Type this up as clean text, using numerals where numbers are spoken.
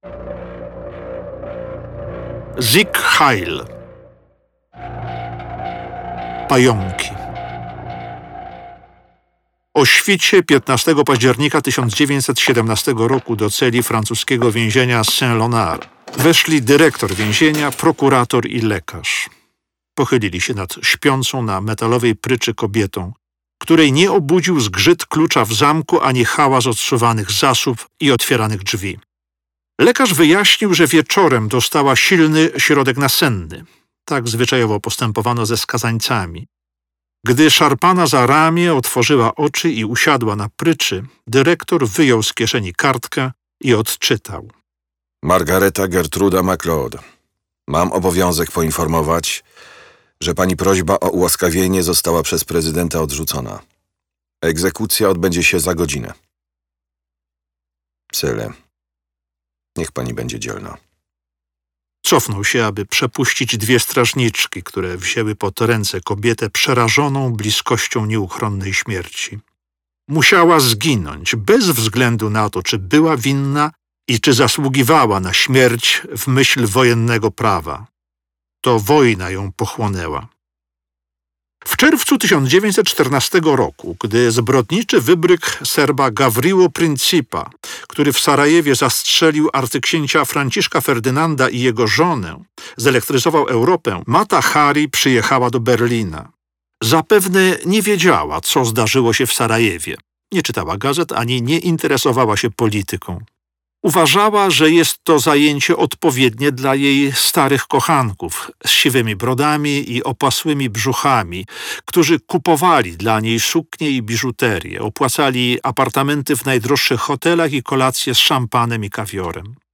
Sieg Heil. Pająki. O świcie 15 października 1917 roku do celi francuskiego więzienia Saint-Léonard weszli dyrektor więzienia, prokurator i lekarz. Pochylili się nad śpiącą na metalowej pryczy kobietą, której nie obudził zgrzyt klucza w zamku ani hałas odsuwanych zasób i otwieranych drzwi. Lekarz wyjaśnił, że wieczorem dostała silny środek nasenny. Tak zwyczajowo postępowano ze skazańcami. Gdy szarpana za ramię otworzyła oczy i usiadła na pryczy, dyrektor wyjął z kieszeni kartkę i odczytał. Margareta Gertruda MacLeod. Mam obowiązek poinformować, że pani prośba o ułaskawienie została przez prezydenta odrzucona. Egzekucja odbędzie się za godzinę. Cyle. Niech pani będzie dzielna. Cofnął się, aby przepuścić dwie strażniczki, które wzięły pod ręce kobietę przerażoną bliskością nieuchronnej śmierci. Musiała zginąć bez względu na to, czy była winna i czy zasługiwała na śmierć w myśl wojennego prawa. To wojna ją pochłonęła. W czerwcu 1914 roku, gdy zbrodniczy wybryk Serba Gavrilo Principa, który w Sarajewie zastrzelił arcyksięcia Franciszka Ferdynanda i jego żonę, zelektryzował Europę, Mata Hari przyjechała do Berlina. Zapewne nie wiedziała, co zdarzyło się w Sarajewie. Nie czytała gazet ani nie interesowała się polityką. Uważała, że jest to zajęcie odpowiednie dla jej starych kochanków z siwymi brodami i opasłymi brzuchami, którzy kupowali dla niej suknie i biżuterię, opłacali apartamenty w najdroższych hotelach i kolacje z szampanem i kawiorem.